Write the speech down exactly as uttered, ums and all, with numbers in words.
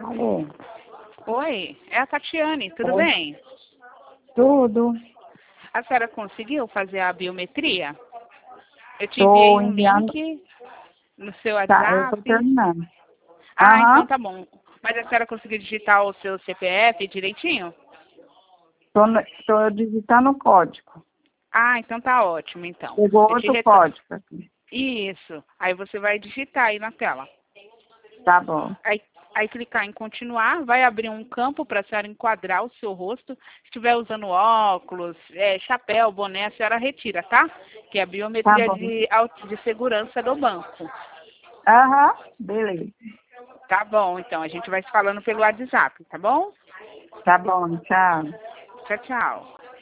Alô? Oi, é a Tatiane, tudo Oi. bem? Tudo. A senhora conseguiu fazer a biometria? Eu te enviei Tô um enviando. link no seu Tá, eu tô WhatsApp. terminando. Ah, então Aham. tá bom. Mas a senhora conseguiu digitar o seu C P F direitinho? Tô, no- tô digitando o código. Ah, então tá ótimo, então. Chegou Eu te outro retorno. código aqui. Isso. Aí você vai digitar aí na tela. Tá bom. Aí, aí clicar em continuar, vai abrir um campo para a senhora enquadrar o seu rosto. Se estiver usando óculos, é, chapéu, boné, a senhora retira, tá? Que é a Tá biometria bom. de, auto- de segurança do banco. Aham. Beleza. Tá bom, então. A gente vai se falando pelo WhatsApp, tá bom? Tá bom, tchau. Tchau, tchau.